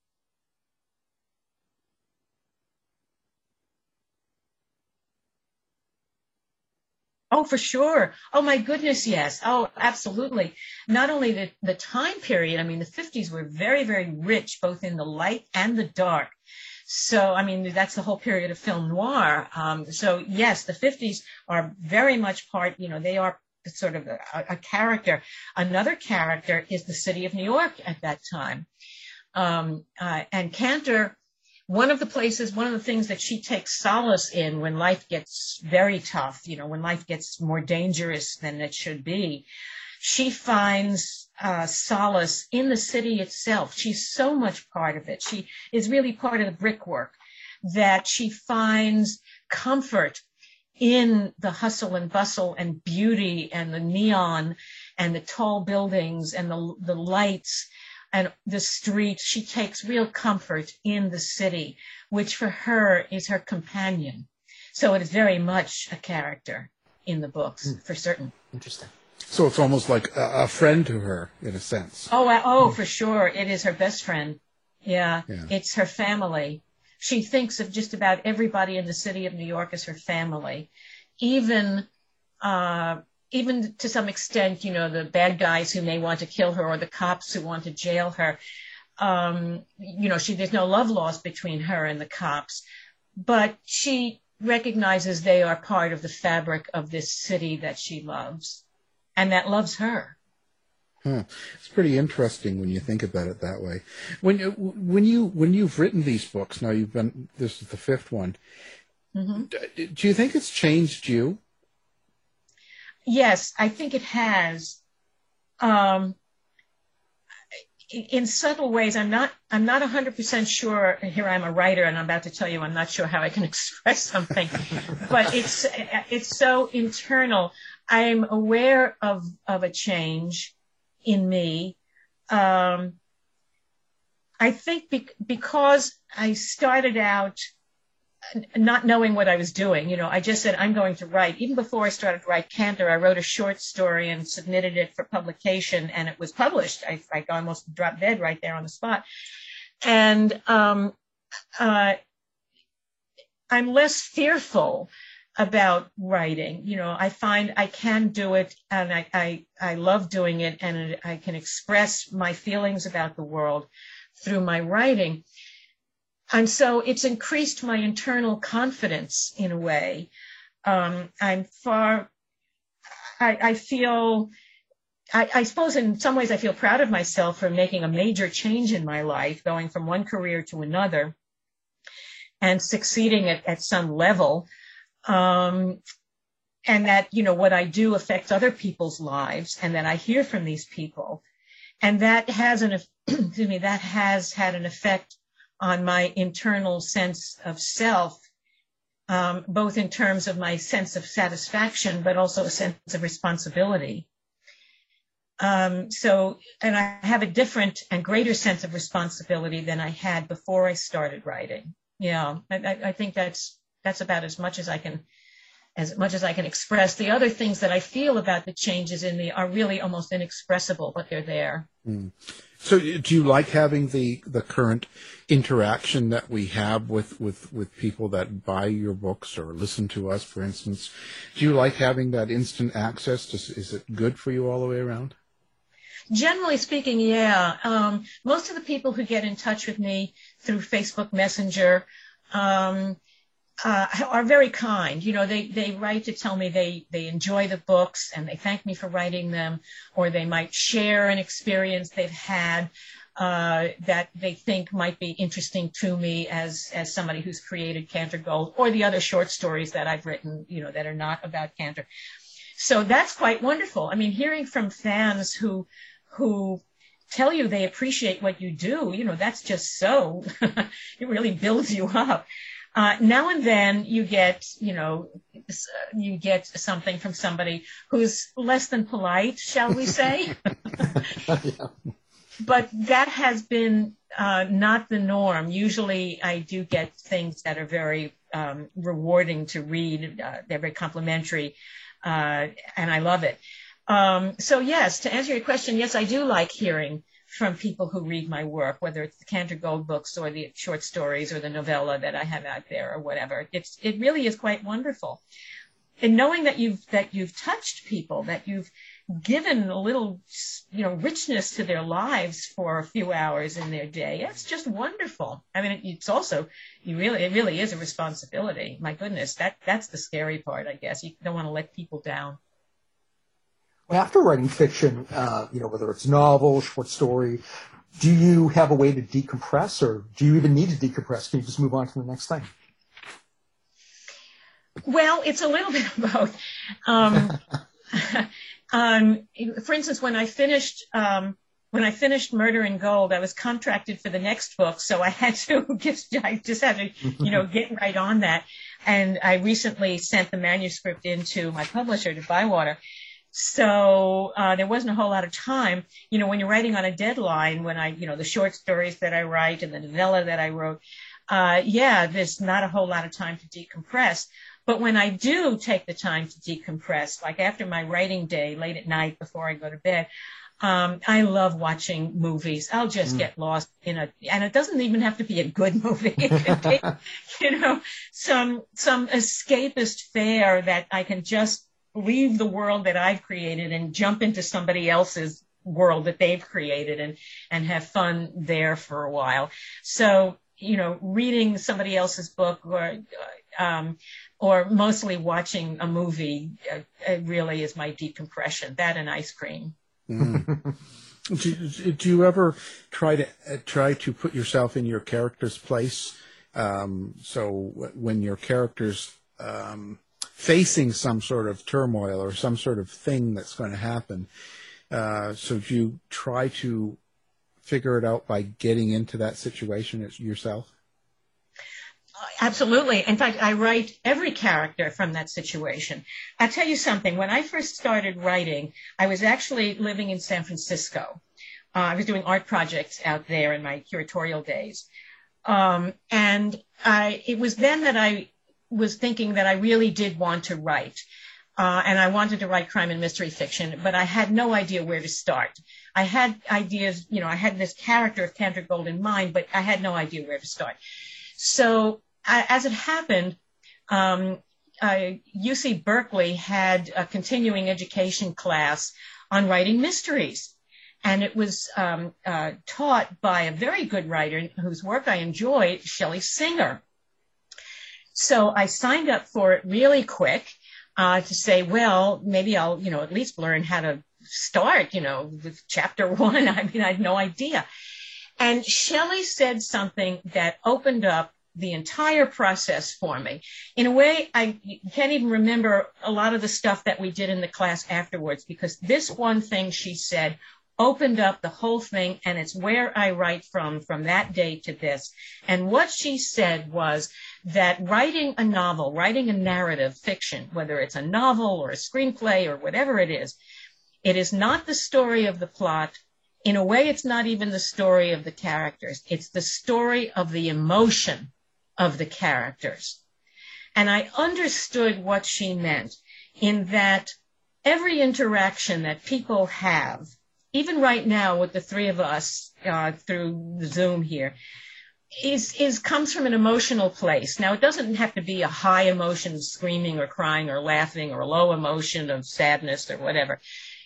Oh, for sure. Oh, my goodness, yes. Oh, absolutely. Not only the, the time period, I mean, the fifties were very, very rich, both in the light and the dark. So, I mean, that's the whole period of film noir. Um, so, yes, the fifties are very much part, you know, they are sort of a, a character. Another character is the city of New York at that time. Um, uh, and Cantor, one of the places, one of the things that she takes solace in when life gets very tough, you know, when life gets more dangerous than it should be, she finds uh, solace in the city itself. She's so much part of it. She is really part of the brickwork, that she finds comfort in the hustle and bustle and beauty and the neon and the tall buildings and the, the lights and the streets. She takes real comfort in the city, which for her is her companion. So it is very much a character in the books, mm. for certain. Interesting. So it's almost like a, a friend to her, in a sense. Oh, uh, oh, for sure. It is her best friend. Yeah. yeah. It's her family. She thinks of just about everybody in the city of New York as her family. Even, uh, even to some extent, you know, the bad guys who may want to kill her, or the cops who want to jail her. Um, you know, she, there's no love lost between her and the cops, but she recognizes they are part of the fabric of this city that she loves, and that loves her. Huh. It's pretty interesting when you think about it that way. When when you when you've written these books, now you've been, this is the fifth one. Mm-hmm. Do you think it's changed you? Yes, I think it has. Um, in subtle ways. I'm not. I'm not one hundred percent sure. Here I'm a writer, and I'm about to tell you I'm not sure how I can express something, but it's it's so internal. I'm aware of of a change in me. Um, I think be- because I started out not knowing what I was doing. You know, I just said, I'm going to write. Even before I started to write Cantor, I wrote a short story and submitted it for publication, and it was published. I, I almost dropped dead right there on the spot. And um, uh, I'm less fearful about writing. You know, I find I can do it, and I, I, I love doing it, and I can express my feelings about the world through my writing. And so it's increased my internal confidence in a way. Um, I'm far, I, I feel, I, I suppose in some ways I feel proud of myself for making a major change in my life, going from one career to another and succeeding at, at some level. Um, and that, you know, what I do affects other people's lives, and that I hear from these people. And that has an, excuse me, that has had an effect on my internal sense of self, um, both in terms of my sense of satisfaction, but also a sense of responsibility. Um, so, and I have a different and greater sense of responsibility than I had before I started writing. Yeah, I, I think that's that's about as much as I can, as much as I can express. The other things that I feel about the changes in me are really almost inexpressible, but they're there. Mm. So do you like having the, the current interaction that we have with, with, with people that buy your books or listen to us, for instance? Do you like having that instant access? Is, is it good for you all the way around? Generally speaking, yeah. Um, most of the people who get in touch with me through Facebook Messenger um, uh, are very kind. You know, they, they write to tell me they, they enjoy the books and they thank me for writing them, or they might share an experience they've had. uh, that they think might be interesting to me as, as somebody who's created Cantor Gold, or the other short stories that I've written, you know, that are not about Cantor. So that's quite wonderful. I mean, hearing from fans who, who tell you they appreciate what you do, you know, that's just so, it really builds you up. Uh, now and then you get, you know, you get something from somebody who's less than polite, shall we say? Yeah. But that has been uh, not the norm. Usually I do get things that are very um, rewarding to read. Uh, they're very complimentary, uh, and I love it. Um, so yes, to answer your question, yes, I do like hearing from people who read my work, whether it's the Cantor Gold books or the short stories or the novella that I have out there or whatever. It's, it really is quite wonderful. And knowing that you've, that you've touched people, that you've given a little, you know, richness to their lives for a few hours in their day, it's just wonderful. I mean, it's also, you really, it really is a responsibility. My goodness, that, that's the scary part, I guess. You don't want to let people down. Well, after writing fiction, uh, you know, whether it's novel, short story, do you have a way to decompress, or do you even need to decompress? Can you just move on to the next thing? Well, it's a little bit of both. Um, um, for instance, when I finished um, when I finished Murder in Gold, I was contracted for the next book, so I had to just I just had to you know get right on that. And I recently sent the manuscript into my publisher, to Bywater. So uh, there wasn't a whole lot of time. You know, when you're writing on a deadline, when I, you know, the short stories that I write and the novella that I wrote, uh, yeah, there's not a whole lot of time to decompress. But when I do take the time to decompress, like after my writing day, late at night before I go to bed, um, I love watching movies. I'll just mm. get lost in a, and it doesn't even have to be a good movie. It can be, you know, some some escapist fare that I can just leave the world that I've created and jump into somebody else's world that they've created and, and have fun there for a while. So, you know, reading somebody else's book or, um, or mostly watching a movie uh, it really is my decompression, that and ice cream. Mm. do, do you ever try to uh, try to put yourself in your character's place? Um, so when your character's, um, facing some sort of turmoil or some sort of thing that's going to happen. Uh, so do you try to figure it out by getting into that situation yourself? Absolutely. In fact, I write every character from that situation. I'll tell you something. When I first started writing, I was actually living in San Francisco. Uh, I was doing art projects out there in my curatorial days. Um, and I, it was then that I was thinking that I really did want to write. Uh, and I wanted to write crime and mystery fiction, but I had no idea where to start. I had ideas, you know, I had this character of Cantor Gold in mind, but I had no idea where to start. So I, as it happened, um, I, U C Berkeley had a continuing education class on writing mysteries. And it was um, uh, taught by a very good writer whose work I enjoyed, Shelley Singer. So I signed up for it really quick uh, to say, well, maybe I'll, you know, at least learn how to start, you know, with chapter one. I mean, I had no idea. And Shelley said something that opened up the entire process for me. In a way, I can't even remember a lot of the stuff that we did in the class afterwards, because this one thing she said opened up the whole thing, and it's where I write from, from that day to this. And what she said was that writing a novel, writing a narrative fiction, whether it's a novel or a screenplay or whatever it is, it is not the story of the plot. In a way, it's not even the story of the characters. It's the story of the emotion of the characters. And I understood what she meant in that every interaction that people have, even right now with the three of us uh, through the Zoom here, is, is comes from an emotional place. Now, it doesn't have to be a high emotion of screaming or crying or laughing, or a low emotion of sadness or whatever.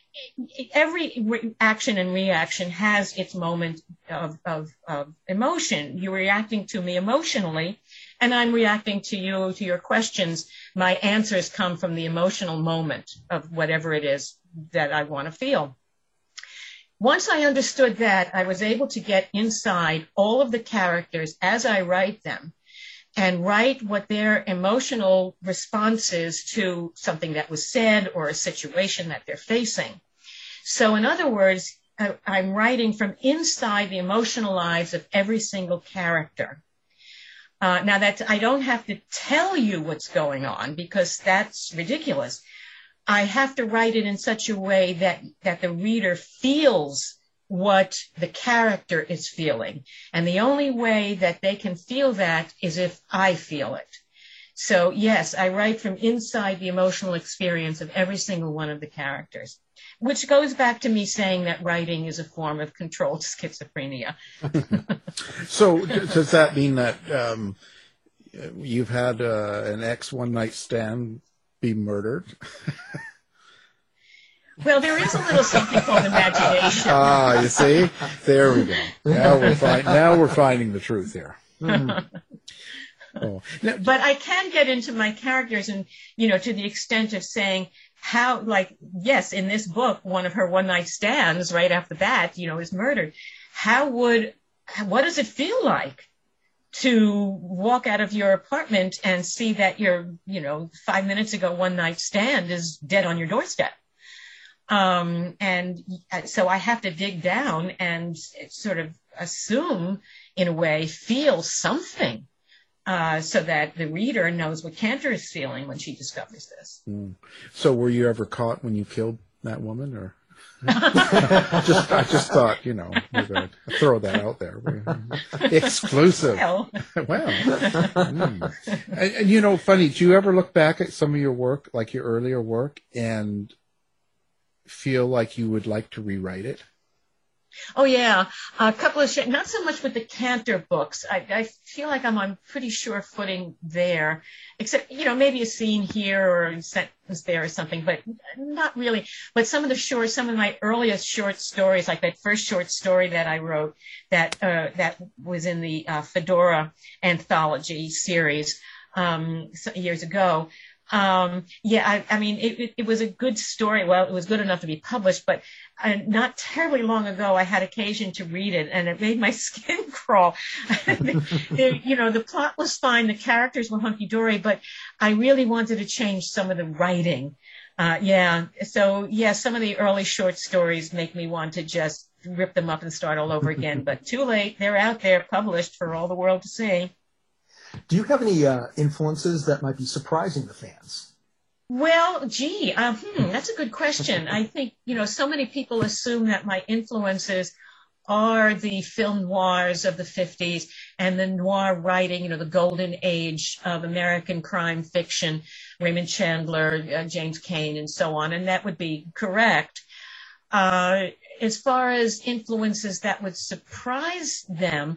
Every re- action and reaction has its moment of, of, of emotion. You're reacting to me emotionally, and I'm reacting to you, to your questions. My answers come from the emotional moment of whatever it is that I want to feel. once I understood that, I was able to get inside all of the characters as I write them and write what their emotional response is to something that was said or a situation that they're facing. So in other words, I, I'm writing from inside the emotional lives of every single character. Uh, now, that I don't have to tell you what's going on because that's ridiculous. I have to write it in such a way that, that the reader feels what the character is feeling. And the only way that they can feel that is if I feel it. So, yes, I write from inside the emotional experience of every single one of the characters, which goes back to me saying that writing is a form of controlled schizophrenia. So does that mean that um, you've had uh, an ex one-night stand be murdered? Well, there is a little something called imagination. Ah, you see? There we go. Now we're, fi- now we're finding the truth here. Mm. Oh. Now, but I can get into my characters and, you know, to the extent of saying how, like, yes, in this book, one of her one-night stands right off the bat, you know, is murdered. How would, what does it feel like to walk out of your apartment and see that your, you know, five minutes ago one-night stand is dead on your doorstep? Um, and so I have to dig down and sort of assume, in a way, feel something. Uh, so that the reader knows what Cantor is feeling when she discovers this. Mm. So were you ever caught when you killed that woman? Or just, I just thought, you know, I'd throw that out there. Exclusive. Well. Well. Mm. And, and, you know, funny, do you ever look back at some of your work, like your earlier work, and feel like you would like to rewrite it? Oh, yeah. A couple of, sh- not so much with the Cantor books. I, I feel like I'm on pretty sure footing there, except, you know, maybe a scene here or a sentence there or something, but not really. But some of the short, some of my earliest short stories, like that first short story that I wrote that, uh, that was in the uh, Fedora anthology series um, years ago. Um, yeah, I, I mean, it, it, it was a good story. Well, it was good enough to be published, but uh, not terribly long ago, I had occasion to read it, and it made my skin crawl. the, the, you know, the plot was fine, the characters were hunky-dory, but I really wanted to change some of the writing. Uh, yeah, so, yeah, some of the early short stories make me want to just rip them up and start all over again, but too late. They're out there, published for all the world to see. Do you have any uh, influences that might be surprising the fans? Well, gee, uh, hmm, that's a good question. I think, you know, so many people assume that my influences are the film noirs of the fifties and the noir writing, you know, the golden age of American crime fiction, Raymond Chandler, uh, James Cain, and so on. And that would be correct. Uh, as far as influences that would surprise them,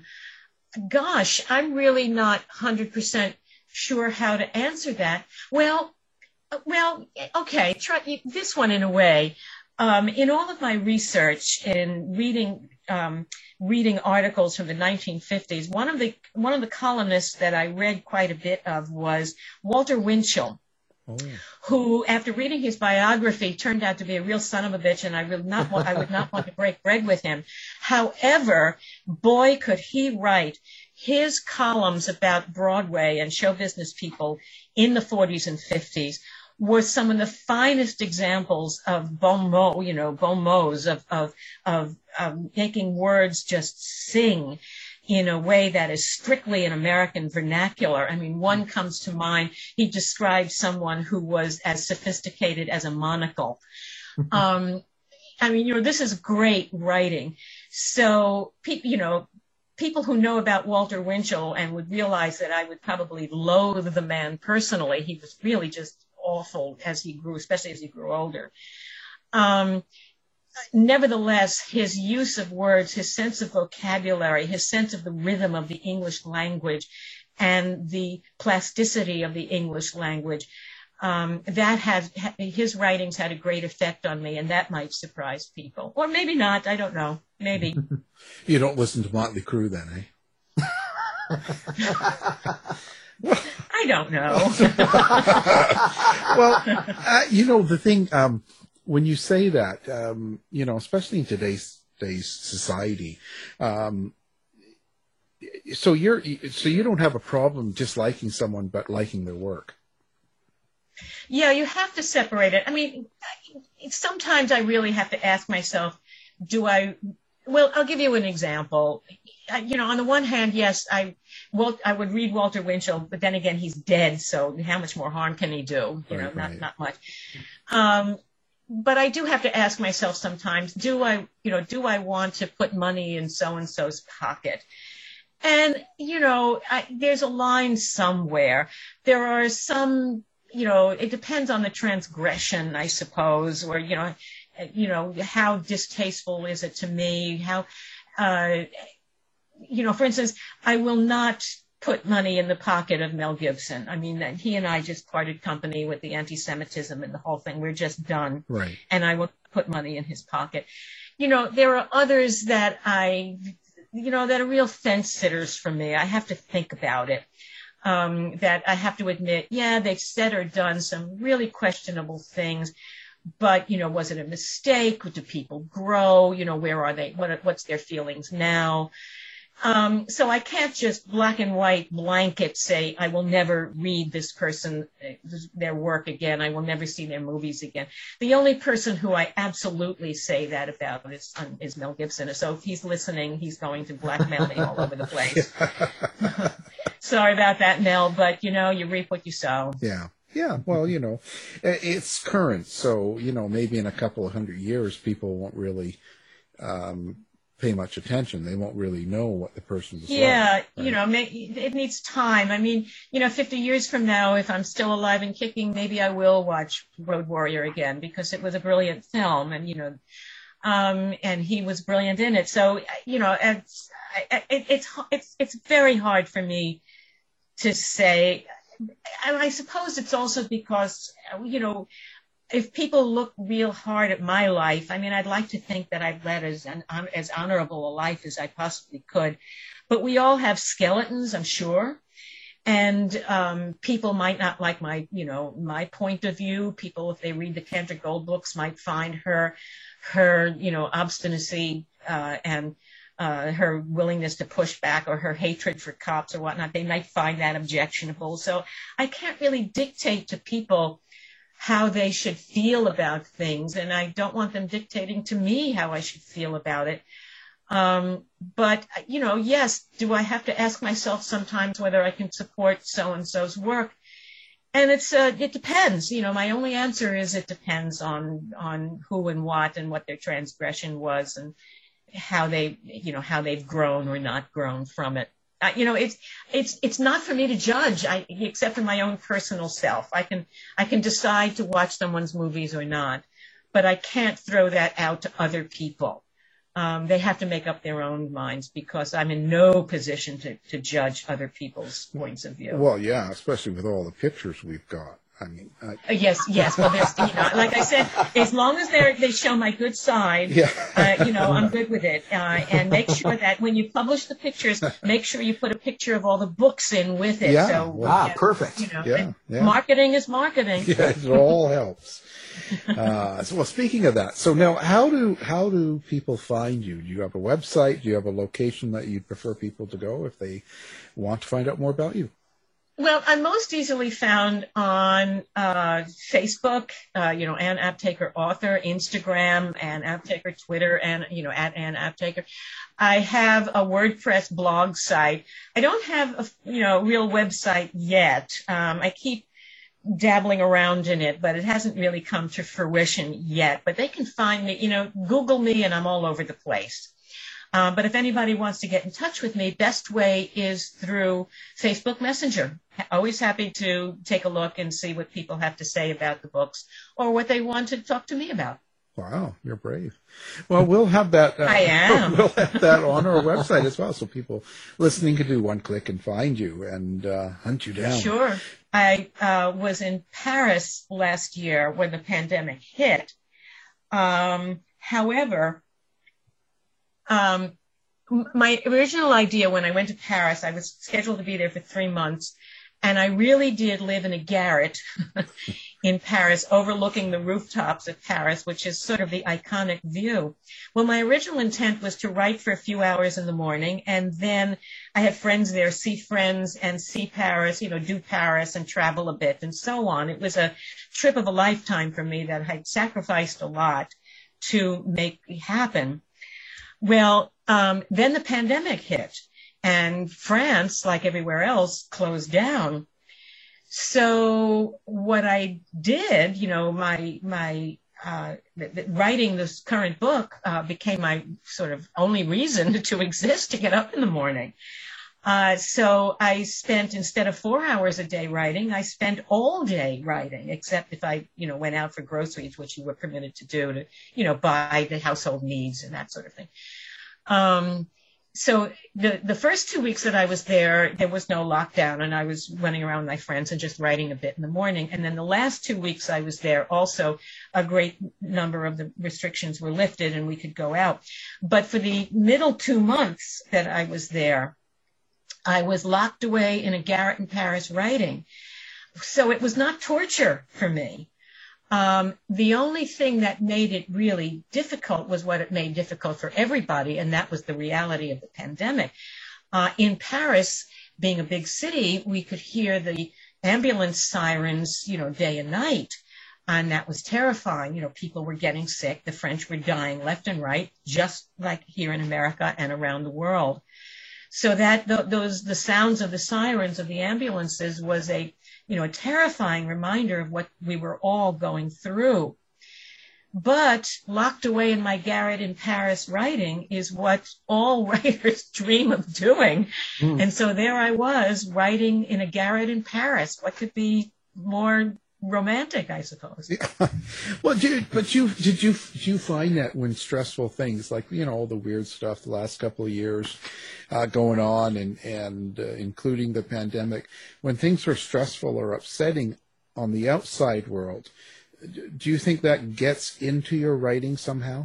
gosh, I'm really not one hundred percent sure how to answer that. Well, well, okay, try this one in a way. Um, in all of my research in reading um, reading articles from the nineteen fifties, one of the one of the columnists that I read quite a bit of was Walter Winchell. Oh. Who, after reading his biography, turned out to be a real son of a bitch, and I would not want, I would not want to break bread with him. However, boy, could he write. His columns about Broadway and show business people in the forties and fifties were some of the finest examples of bon mot, you know, bon mots, of, of, of, of making words just sing in a way that is strictly an American vernacular. I mean, one comes to mind. He described someone who was as sophisticated as a monocle. um, I mean, you know, this is great writing. So, pe- you know, people who know about Walter Winchell and would realize that I would probably loathe the man personally. He was really just awful as he grew, especially as he grew older. Um, Nevertheless, his use of words, his sense of vocabulary, his sense of the rhythm of the English language and the plasticity of the English language, um, that had, his writings had a great effect on me, and that might surprise people. Or maybe not, I don't know, maybe. You don't listen to Motley Crue then, eh? I don't know. Well, uh, you know, the thing... Um, when you say that, um, you know, especially in today's today's society. Um, so you're so you don't have a problem just liking someone, but liking their work. Yeah, you have to separate it. I mean, sometimes I really have to ask myself, do I, well, I'll give you an example. You know, on the one hand, yes, I, well, I would read Walter Winchell, but then again, he's dead, so how much more harm can he do? You know, Right, not, right. not much. Um, but I do have to ask myself sometimes, do I, you know, do I want to put money in so-and-so's pocket? And, you know, I, there's a line somewhere. There are some, you know, it depends on the transgression, I suppose, or, you know, you know, how distasteful is it to me? How, uh, you know, for instance, I will not put money in the pocket of Mel Gibson. I mean, that he and I just parted company with the anti-Semitism and the whole thing. We're just done. Right. And I will put money in his pocket. You know, there are others that I, you know, that are real fence sitters for me. I have to think about it. Um, that I have to admit, yeah, they've said or done some really questionable things, but, you know, was it a mistake? Do people grow? You know, where are they? What, what's their feelings now? Um, so I can't just black and white blanket say, I will never read this person, their work again. I will never see their movies again. The only person who I absolutely say that about is, um, is Mel Gibson. So if he's listening, he's going to blackmail me all over the place. Sorry about that, Mel, but, you know, you reap what you sow. Yeah. Yeah. Well, you know, it's current. So, you know, maybe in a couple of hundred years, people won't really um, pay much attention. They won't really know what the person is Yeah, like. Right? you know, it needs time. I mean, you know, fifty years from now, if I'm still alive and kicking, maybe I will watch Road Warrior again because it was a brilliant film, and, you know, um, and he was brilliant in it. So, you know, it's, it, it's, it's, it's very hard for me to say. And I suppose it's also because, you know, if people look real hard at my life, I mean, I'd like to think that I've led as an, as honorable a life as I possibly could. But we all have skeletons, I'm sure. And um, people might not like my, you know, my point of view. People, if they read the Cantor Gold books, might find her, her, you know, obstinacy uh, and uh, her willingness to push back, or her hatred for cops or whatnot. They might find that objectionable. So I can't really dictate to people how they should feel about things, and I don't want them dictating to me how I should feel about it. Um, but, you know, yes, do I have to ask myself sometimes whether I can support so-and-so's work? And it's, uh, it depends. You know, my only answer is it depends on, on who and what and what their transgression was and how they, you know, how they've grown or not grown from it. Uh, you know, it's, it's, it's not for me to judge, I, except for my own personal self. I can, I can decide to watch someone's movies or not, but I can't throw that out to other people. Um, they have to make up their own minds because I'm in no position to, to judge other people's points of view. Well, yeah, especially with all the pictures we've got. I mean, I... Uh, yes, yes. Well, there's, you know, like I said, as long as they they show my good side, yeah. uh, you know, I'm good with it. Uh, and make sure that when you publish the pictures, make sure you put a picture of all the books in with it. Yeah. So, Well, ah, yeah, perfect. You know, Yeah, yeah. marketing is marketing. Yeah, it all helps. Uh, so, well, speaking of that, so now how do how do people find you? Do you have a website? Do you have a location that you'd prefer people to go if they want to find out more about you? Well, I'm most easily found on uh, Facebook, uh, you know, Ann Aptaker author, Instagram, Ann Aptaker, Twitter, and, you know, at Ann Aptaker. I have a WordPress blog site. I don't have a, you know, real website yet. Um, I keep dabbling around in it, but it hasn't really come to fruition yet. But they can find me, you know, Google me, and I'm all over the place. Uh, but if anybody wants to get in touch with me, best way is through Facebook Messenger. Always happy to take a look and see what people have to say about the books or what they want to talk to me about. Wow, you're brave. Well, we'll have that. Uh, I am. We'll have that on our website as well, so people listening can do one click and find you and uh, hunt you down. Sure. I uh, was in Paris last year when the pandemic hit. Um, however, um, my original idea when I went to Paris, I was scheduled to be there for three months. And I really did live in a garret in Paris, overlooking the rooftops of Paris, which is sort of the iconic view. Well, my original intent was to write for a few hours in the morning, and then I had friends there, see friends and see Paris, you know, do Paris and travel a bit and so on. It was a trip of a lifetime for me that I'd sacrificed a lot to make happen. Well, um, then the pandemic hit. And France, like everywhere else, closed down. So what I did, you know, my my uh, th- th- writing this current book uh, became my sort of only reason to exist, to get up in the morning. Uh, so I spent, instead of four hours a day writing, I spent all day writing, except if I, you know, went out for groceries, which you were permitted to do, to, you know, buy the household needs and that sort of thing. Um, So the, the first two weeks that I was there, there was no lockdown, and I was running around with my friends and just writing a bit in the morning. And then the last two weeks I was there, also a great number of the restrictions were lifted and we could go out. But for the middle two months that I was there, I was locked away in a garret in Paris writing. So it was not torture for me. Um, the only thing that made it really difficult was what it made difficult for everybody, and that was the reality of the pandemic. Uh, in Paris, being a big city, we could hear the ambulance sirens, you know, day and night, and that was terrifying. You know, people were getting sick. The French were dying left and right, just like here in America and around the world. So that th- those the sounds of the sirens of the ambulances was a you know, a terrifying reminder of what we were all going through. But locked away in my garret in Paris writing is what all writers dream of doing. Mm. And so there I was writing in a garret in Paris. What could be more romantic, I suppose? Yeah. Well, did, but you did you did you find that when stressful things like, you know, all the weird stuff the last couple of years uh, going on, and and uh, including the pandemic, when things are stressful or upsetting on the outside world, do you think that gets into your writing somehow?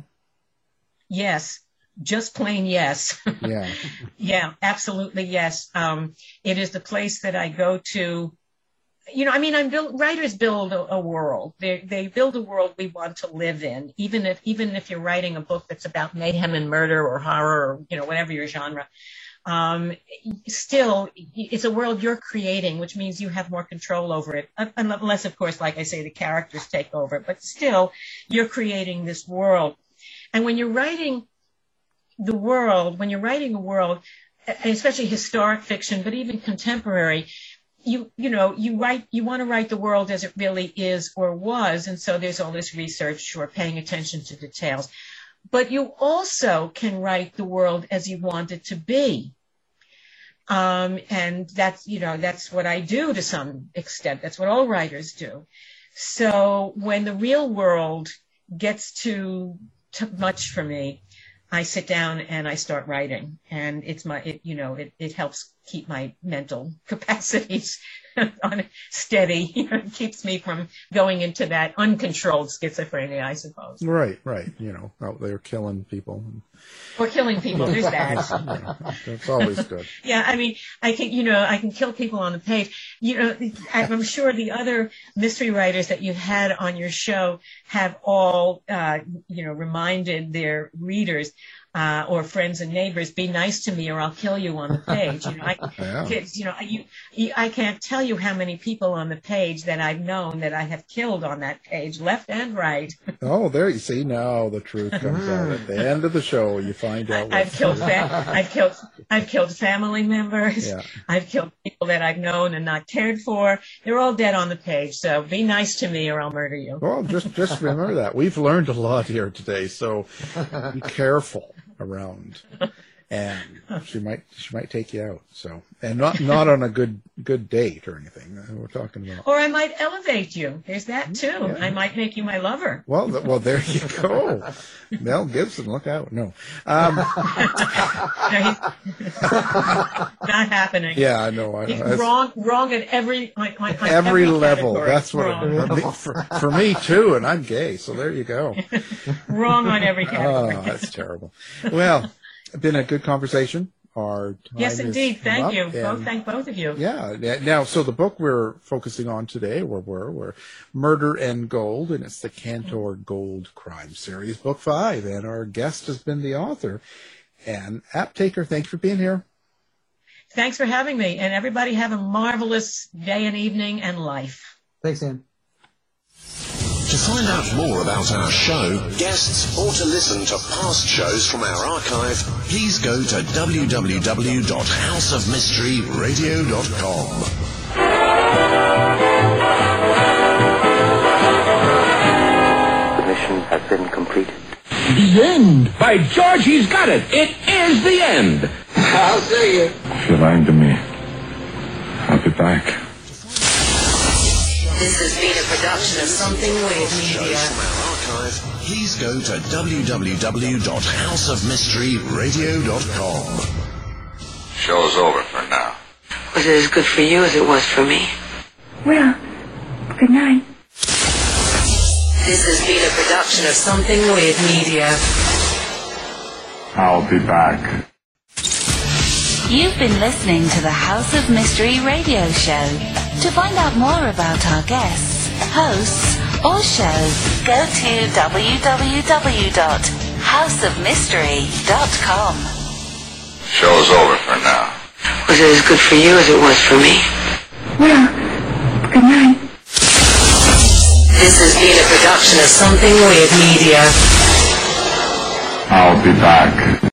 Yes. Just plain yes. Yeah. Yeah, absolutely yes. Um, it is the place that I go to. You know, I mean, I'm build, writers build a, a world. They they build a world we want to live in. Even if even if you're writing a book that's about mayhem and murder or horror or, you know, whatever your genre, um, still it's a world you're creating, which means you have more control over it. Unless, of course, like I say, the characters take over. But still, you're creating this world. And when you're writing the world, when you're writing a world, especially historic fiction, but even contemporary, You you know, you write, you want to write the world as it really is or was. And so there's all this research or paying attention to details. But you also can write the world as you want it to be. Um, and that's, you know, that's what I do to some extent. That's what all writers do. So when the real world gets too, too much for me, I sit down and I start writing, and it's my, it, you know, it, it helps keep my mental capacities on steady. You know, it keeps me from going into that uncontrolled schizophrenia, I suppose. Right, right. You know, out there killing people. Or killing people. There's that. Yeah, that's always good. Yeah, I mean, I can, you know, I can kill people on the page. You know, I'm sure the other mystery writers that you've had on your show have all, uh, you know, reminded their readers uh, or friends and neighbors, be nice to me or I'll kill you on the page. You know, I, yeah. you know, you, you, I can't tell you how many people on the page that I've known that I have killed on that page, left and right. Oh, there you see. Now the truth comes out at the end of the show. You find out. I've killed, fa- I've killed, I've killed family members. Yeah. I've killed people that I've known and not cared for. They're all dead on the page. So be nice to me or I'll murder you. Well, just just remember that we've learned a lot here today. So be careful around, and she might she might take you out. So, and not not on a good good date or anything. We're talking about. Or I might elevate you. There's that too. Yeah. I might make you my lover. Well, th- well, there you go. Mel Gibson, look out! No, um, no not happening. Yeah, I know. I know. Wrong, wrong at every on, on every, every level. Category. That's what it, for, for me too, and I'm gay, so there you go. Wrong on every category. Oh, that's terrible. Well, it's been a good conversation. our time Yes, indeed. has Thank come you. up, Both, and- thank both of you. Yeah. Now, so the book we're focusing on today, or we're, we're Murder and Gold, and it's the Cantor Gold Crime Series, Book Five. And our guest has been the author, Ann Aptaker. Thank you for being here. Thanks for having me. And everybody have a marvelous day and evening and life. Thanks, Ann. To find out more about our show, guests, or to listen to past shows from our archive, please go to w w w dot house of mystery radio dot com. The mission has been completed. The end! By George, he's got it! It is the end! I'll see you. If you're lying to me, I'll be back. This has been a production of Something Weird Media. From our archive, please go to w w w dot house of mystery radio dot com. Show's over for now. Was it as good for you as it was for me? Well, good night. This has been a production of Something Weird Media. I'll be back. You've been listening to the House of Mystery radio show. To find out more about our guests, hosts, or shows, go to w w w dot house of mystery dot com. Show's over for now. Was it as good for you as it was for me? Well, good night. This has been a production of Something Weird Media. I'll be back.